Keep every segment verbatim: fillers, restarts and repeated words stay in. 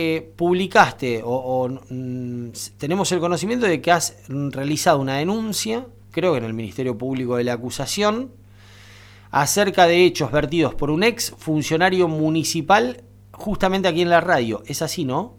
Eh, publicaste o, o mm, tenemos el conocimiento de que has realizado una denuncia, creo que en el Ministerio Público de la Acusación, acerca de hechos vertidos por un ex funcionario municipal justamente aquí en la radio. ¿Es así, no?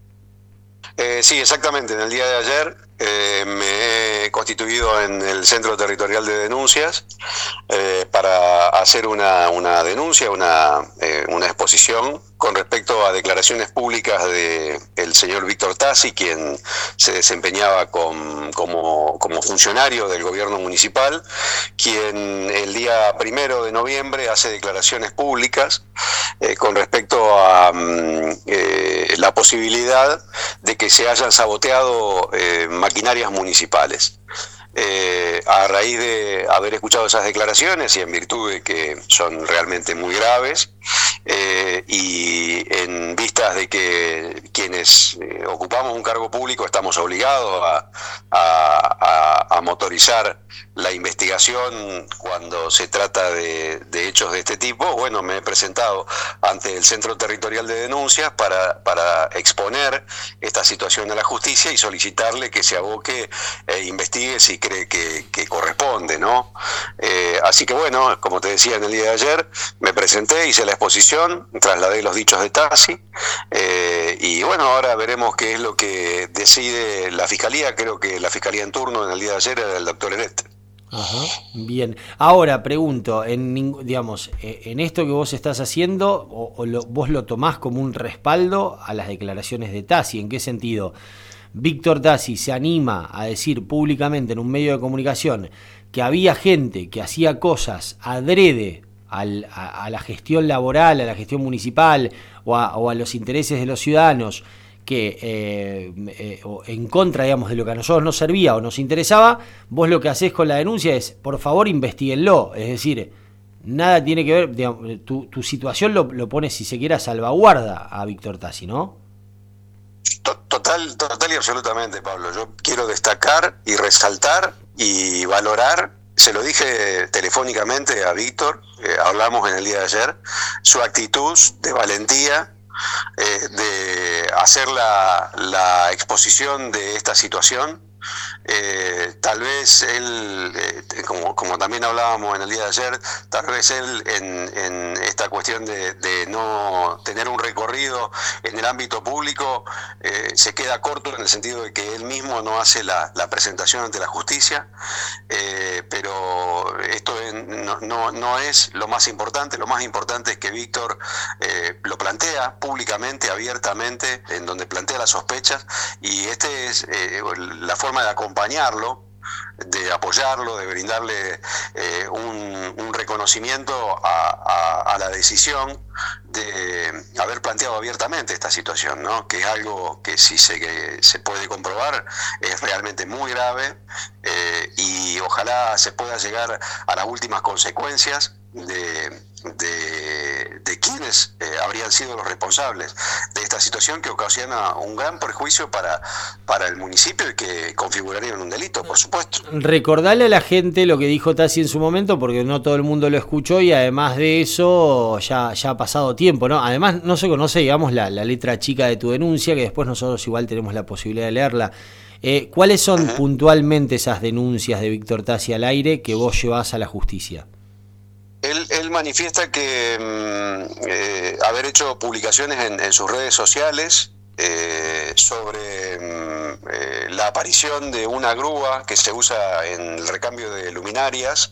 Eh, sí, exactamente. En el día de ayer eh, me he constituido en el Centro Territorial de Denuncias eh, para hacer una, una denuncia, una, eh, una exposición con respecto a declaraciones públicas de el señor Víctor Tassi, quien se desempeñaba con, como, como funcionario del gobierno municipal, quien el día primero de noviembre hace declaraciones públicas eh, con respecto a eh, la posibilidad de que se hayan saboteado eh, maquinarias municipales. Eh, a raíz de haber escuchado esas declaraciones y en virtud de que son realmente muy graves, eh, y en vistas de que quienes eh, ocupamos un cargo público estamos obligados a, a, a, a motorizar la investigación cuando se trata de, de hechos de este tipo, bueno, me he presentado ante el Centro Territorial de Denuncias para, para exponer esta situación a la justicia y solicitarle que se aboque e investigue si cree que, que corresponde, ¿no? Eh, así que bueno, como te decía en el día de ayer, me presenté, hice la exposición, trasladé los dichos de Tassi, eh, y bueno, ahora veremos qué es lo que decide la Fiscalía. Creo que la Fiscalía en turno en el día de ayer era el doctor Eret. Ajá, bien. Ahora pregunto, en digamos, en esto que vos estás haciendo, o, o lo, vos lo tomás como un respaldo a las declaraciones de Tassi. ¿En qué sentido? Víctor Tassi se anima a decir públicamente en un medio de comunicación que había gente que hacía cosas adrede al, a, a la gestión laboral, a la gestión municipal o a, o a los intereses de los ciudadanos, que eh, eh, en contra, digamos, de lo que a nosotros nos servía o nos interesaba. Vos lo que hacés con la denuncia es, por favor, investiguenlo. Es decir, nada tiene que ver, digamos, tu, tu situación lo, lo pone, si se quiere, a salvaguarda a Víctor Tassi, ¿no? Total, total y absolutamente, Pablo. Yo quiero destacar y resaltar y valorar, se lo dije telefónicamente a Víctor, eh, hablamos en el día de ayer, su actitud de valentía, Eh, de hacer la, la exposición de esta situación. Eh, tal vez él, eh, como, como también hablábamos en el día de ayer, tal vez él en, en esta cuestión de, de no tener un recorrido en el ámbito público eh, se queda corto en el sentido de que él mismo no hace la, la presentación ante la justicia, eh, pero esto es, no, no, no es lo más importante. Lo más importante es que Víctor eh, lo plantea públicamente, abiertamente, en donde plantea las sospechas, y este es eh, la forma de acompañarlo, de apoyarlo, de brindarle eh, un, un reconocimiento a, a, a la decisión de haber planteado abiertamente esta situación, ¿no? Que es algo que, si se, que se puede comprobar, es realmente muy grave, eh, y ojalá se pueda llegar a las últimas consecuencias de, de, de quienes eh, habrían sido los responsables de esta situación, que ocasiona un gran perjuicio para, para el municipio y que configuraría un delito, por supuesto. Recordarle a la gente lo que dijo Tassi en su momento, porque no todo el mundo lo escuchó, y además de eso ya, ya ha pasado tiempo, ¿no? Además no se conoce, digamos, la, la letra chica de tu denuncia, que después nosotros igual tenemos la posibilidad de leerla. Eh, ¿Cuáles son uh-huh. puntualmente esas denuncias de Víctor Tassi al aire que vos llevás a la justicia? Él, él manifiesta que eh, haber hecho publicaciones en, en sus redes sociales eh, sobre eh, la aparición de una grúa que se usa en el recambio de luminarias,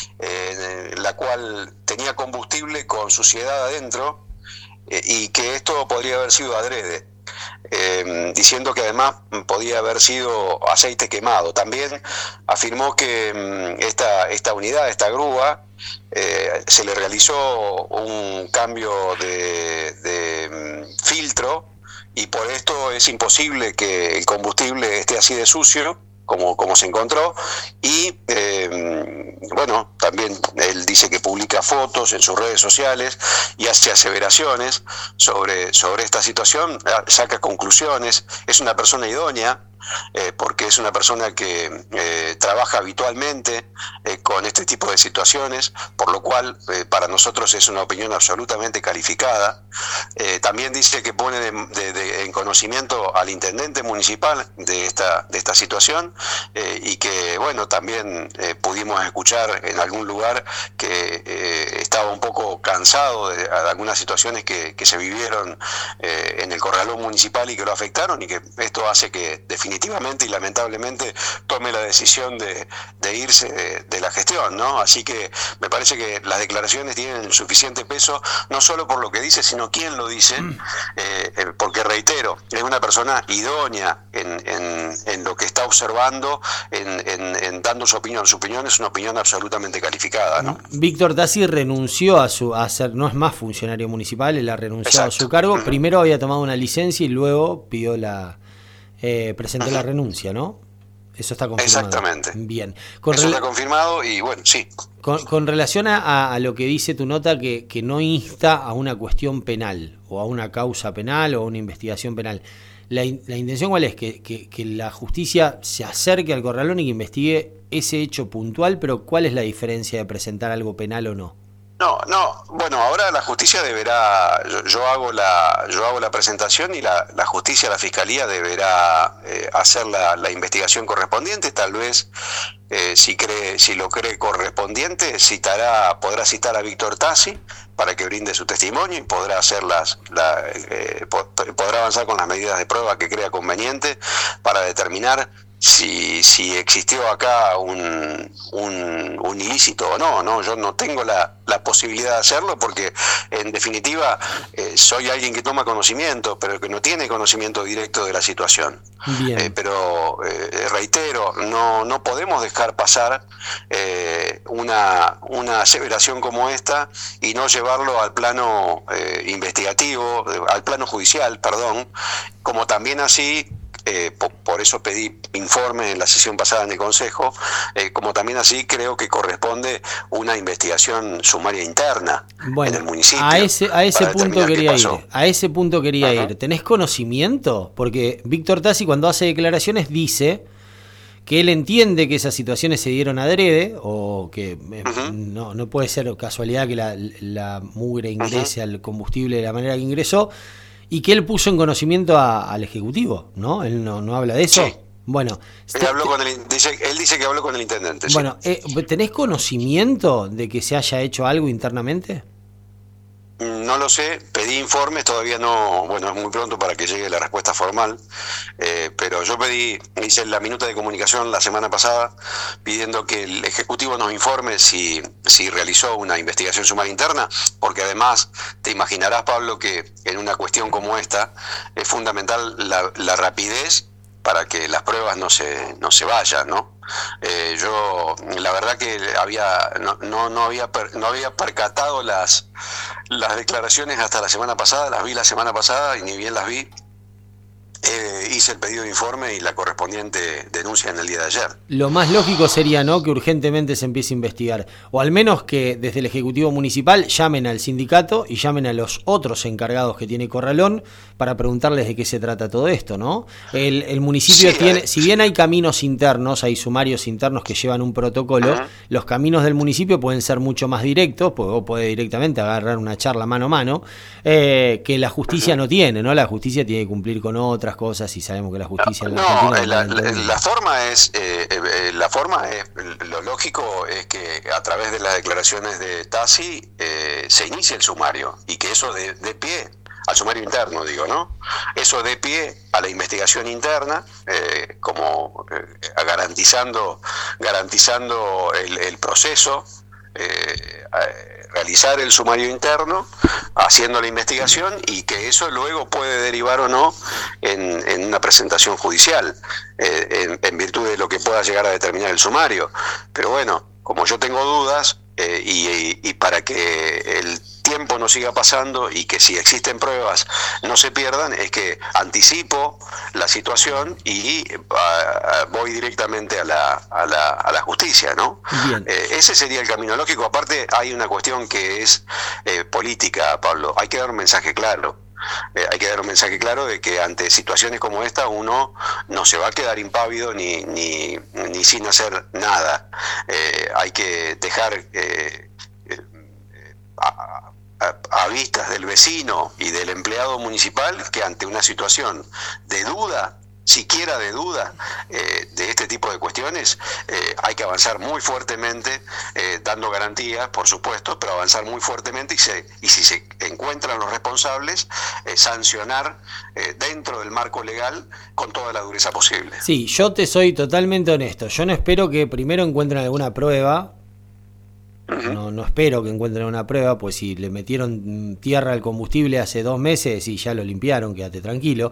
eh, la cual tenía combustible con suciedad adentro, eh, y que esto podría haber sido adrede. Eh, diciendo que además podía haber sido aceite quemado. También afirmó que um, esta, esta unidad, esta grúa, eh, se le realizó un cambio de, de um, filtro, y por esto es imposible que el combustible esté así de sucio como, como se encontró. Y eh, bueno, también él dice que publica fotos en sus redes sociales y hace aseveraciones sobre, sobre esta situación, saca conclusiones. Es una persona idónea eh, porque es una persona que eh, trabaja habitualmente eh, con este tipo de situaciones, por lo cual eh, para nosotros es una opinión absolutamente calificada. Eh, también dice que pone de, de, de, en conocimiento al intendente municipal de esta, de esta situación, eh, y que, bueno, también eh, pudimos escuchar en algún lugar que eh, estaba un poco cansado de, de algunas situaciones que, que se vivieron eh, en el Corralón municipal y que lo afectaron, y que esto hace que definitivamente y lamentablemente tome la decisión de, de irse de, de la gestión, ¿no? Así que me parece que las declaraciones tienen suficiente peso, no solo por lo que dice, sino quién lo dice, eh, eh, porque reitero, es una persona idónea en, en, en lo que está observando, en, en, en dando su opinión. Su opinión es una opinión absolutamente calificada, ¿no? Víctor Tassi renunció a su a ser, no es más funcionario municipal, él ha renunciado Exacto. a su cargo. Uh-huh. Primero había tomado una licencia y luego pidió la eh, presentó uh-huh. la renuncia, ¿no? Eso está confirmado. Exactamente. Bien. Con Eso rel- está confirmado y bueno, sí. Con, con relación a, a lo que dice tu nota, que, que no insta a una cuestión penal o a una causa penal o a una investigación penal, ¿la, la intención cuál es? Que, que, que la justicia se acerque al Corralón y que investigue ese hecho puntual, pero ¿cuál es la diferencia de presentar algo penal o no? No, no, bueno, ahora la justicia deberá, yo, yo hago la yo hago la presentación y la, la justicia, la fiscalía deberá eh, hacer la, la investigación correspondiente, tal vez eh, si cree, si lo cree correspondiente, citará, podrá citar a Víctor Tassi para que brinde su testimonio y podrá hacer las, la, eh, podrá avanzar con las medidas de prueba que crea conveniente para determinar si si existió acá un, un, un ilícito o no, no, yo no tengo la, la posibilidad de hacerlo porque en definitiva eh, soy alguien que toma conocimiento, pero que no tiene conocimiento directo de la situación. Eh, pero eh, reitero, no, no podemos dejar pasar eh, una, una aseveración como esta y no llevarlo al plano eh, investigativo, al plano judicial, perdón, como también así Eh, por, por eso pedí informe en la sesión pasada en el Consejo, eh, como también así creo que corresponde una investigación sumaria interna bueno, en el municipio. A ese, a ese punto quería ir, a ese punto quería uh-huh. ir. ¿Tenés conocimiento? Porque Víctor Tassi cuando hace declaraciones dice que él entiende que esas situaciones se dieron adrede, o que uh-huh. no, no puede ser casualidad que la, la mugre ingrese uh-huh. al combustible de la manera que ingresó, y que él puso en conocimiento a, al Ejecutivo, ¿no? Él no, no habla de eso. Sí. Bueno, él, habló con el, dice, él dice que habló con el intendente. Bueno, sí. eh, ¿tenés conocimiento de que se haya hecho algo internamente? No lo sé, pedí informes, todavía no, bueno, es muy pronto para que llegue la respuesta formal, eh, pero yo pedí, hice la minuta de comunicación la semana pasada pidiendo que el Ejecutivo nos informe si, si realizó una investigación sumaria interna, porque además te imaginarás, Pablo, que en una cuestión como esta es fundamental la, la rapidez para que las pruebas no se, no se vayan, ¿no? Eh, yo la verdad que había no, no, no había no había percatado las las declaraciones hasta la semana pasada, las vi la semana pasada y ni bien las vi eh, hice el pedido de informe y la correspondiente denuncia en el día de ayer. Lo más lógico sería, ¿no?, que urgentemente se empiece a investigar, o al menos que desde el Ejecutivo Municipal llamen al sindicato y llamen a los otros encargados que tiene Corralón para preguntarles de qué se trata todo esto, ¿no? El, el municipio sí, tiene, si bien hay caminos internos, hay sumarios internos que llevan un protocolo, uh-huh. los caminos del municipio pueden ser mucho más directos, porque vos podés directamente agarrar una charla mano a mano, eh, que la justicia uh-huh. no tiene, ¿no? La justicia tiene que cumplir con otras cosas y sabemos que la justicia... No, en la, no la, la, la forma es, eh, eh, la forma es, lo lógico es que a través de las declaraciones de Tassi eh, se inicie el sumario y que eso dé de pie al sumario interno, digo, ¿no? Eso dé pie a la investigación interna, eh, como eh, garantizando garantizando el, el proceso, eh, realizar el sumario interno, haciendo la investigación y que eso luego puede derivar o no en, en una presentación judicial, eh, en, en virtud de lo que pueda llegar a determinar el sumario. Pero bueno, como yo tengo dudas eh, y, y para que el tiempo no siga pasando y que si existen pruebas no se pierdan, es que anticipo la situación y uh, voy directamente a la, a la, a la justicia, ¿no? Eh, ese sería el camino lógico. Aparte hay una cuestión que es eh, política, Pablo. Hay que dar un mensaje claro. eh, hay que dar un mensaje claro de que ante situaciones como esta uno no se va a quedar impávido ni, ni, ni sin hacer nada. Eh, hay que dejar eh, eh, a, a, a vistas del vecino y del empleado municipal que ante una situación de duda, siquiera de duda eh, de este tipo de cuestiones, eh, hay que avanzar muy fuertemente, eh, dando garantías, por supuesto, pero avanzar muy fuertemente y, se, y si se encuentran los responsables, eh, sancionar eh, dentro del marco legal con toda la dureza posible. Sí, yo te soy totalmente honesto. Yo no espero que primero encuentren alguna prueba. Uh-huh. No, no espero que encuentren una prueba, pues si le metieron tierra al combustible hace dos meses y ya lo limpiaron, quédate tranquilo.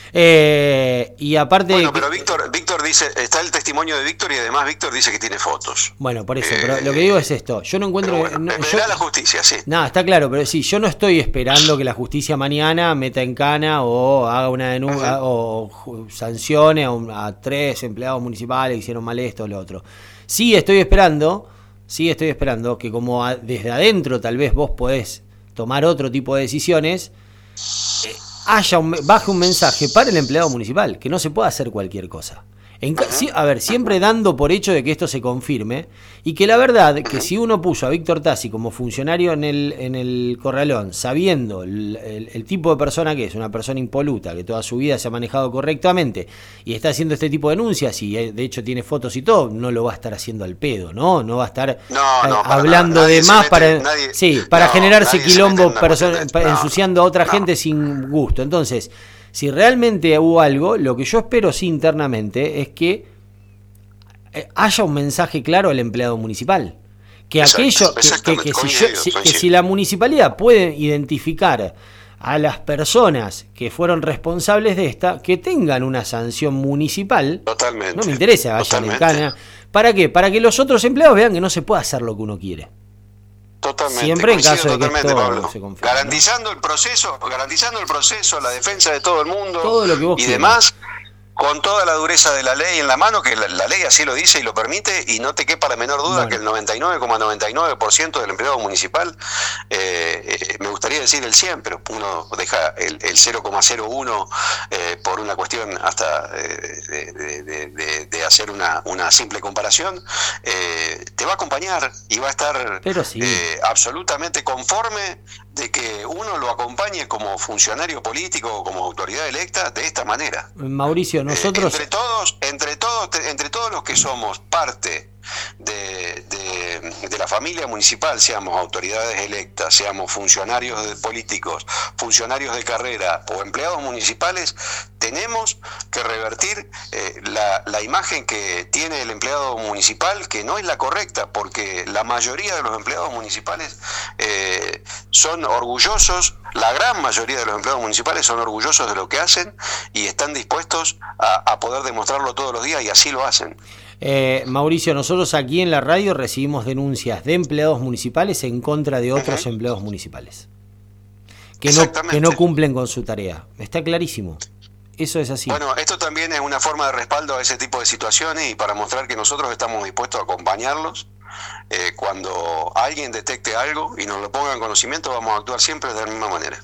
Eh, y aparte... Bueno, pero Víctor, Víctor dice, está el testimonio de Víctor y además Víctor dice que tiene fotos. Bueno, por eso, eh, pero lo que digo es esto, yo no encuentro... Bueno, no, yo, la justicia, sí. No, está claro, pero sí, yo no estoy esperando que la justicia mañana meta en cana o haga una denuncia uh-huh. o sancione a, un, a tres empleados municipales que hicieron mal esto o lo otro. Sí estoy esperando... Sí, estoy esperando que como a, desde adentro tal vez vos podés tomar otro tipo de decisiones, eh, haya un, baje un mensaje para el empleado municipal, que no se puede hacer cualquier cosa. En, sí, a ver, siempre dando por hecho de que esto se confirme y que la verdad que si uno puso a Víctor Tassi como funcionario en el, en el Corralón, sabiendo el, el, el tipo de persona que es, una persona impoluta, que toda su vida se ha manejado correctamente y está haciendo este tipo de denuncias y de hecho tiene fotos y todo, no lo va a estar haciendo al pedo, ¿no? No va a estar no, no, hablando nada, de más mete, para, nadie, sí, para no, generarse quilombo, perso- no, ensuciando a otra no. gente sin gusto. Entonces, si realmente hubo algo, lo que yo espero sí internamente es que haya un mensaje claro al empleado municipal. Que aquello, que, que, que, si yo, si, que si la municipalidad puede identificar a las personas que fueron responsables de esta, que tengan una sanción municipal. Totalmente. No me interesa, vayan en cana. ¿Para qué? Para que los otros empleados vean que no se puede hacer lo que uno quiere. Totalmente. Siempre en caso de que esto Pablo. se confirme, garantizando ¿no? el proceso, garantizando el proceso, la defensa de todo el mundo todo lo que vos y quieras. demás, con toda la dureza de la ley en la mano, que la, la ley así lo dice y lo permite, y no te quepa la menor duda bueno. que el noventa y nueve coma noventa y nueve por ciento del empleado municipal, eh, eh, me gustaría decir el cien, pero uno deja el, el cero coma cero uno eh, por una cuestión hasta eh, de, de, de, de, de hacer una, una simple comparación, eh, te va a acompañar y va a estar sí. eh, absolutamente conforme de que uno lo acompañe como funcionario político o como autoridad electa de esta manera. Mauricio, nosotros... Eh, entre todos, entre todos, entre todos los que somos parte de, de, de la familia municipal, seamos autoridades electas, seamos funcionarios de políticos, funcionarios de carrera o empleados municipales, tenemos que revertir eh, la, la imagen que tiene el empleado municipal, que no es la correcta, porque la mayoría de los empleados municipales eh, son orgullosos, la gran mayoría de los empleados municipales son orgullosos de lo que hacen y están dispuestos a, a poder demostrarlo todos los días, y así lo hacen. Eh, Mauricio, nosotros aquí en la radio recibimos denuncias de empleados municipales en contra de otros uh-huh. empleados municipales que no, que no cumplen con su tarea. Está clarísimo. Eso es así. Bueno, esto también es una forma de respaldo a ese tipo de situaciones y para mostrar que nosotros estamos dispuestos a acompañarlos. Eh, cuando alguien detecte algo y nos lo ponga en conocimiento, vamos a actuar siempre de la misma manera.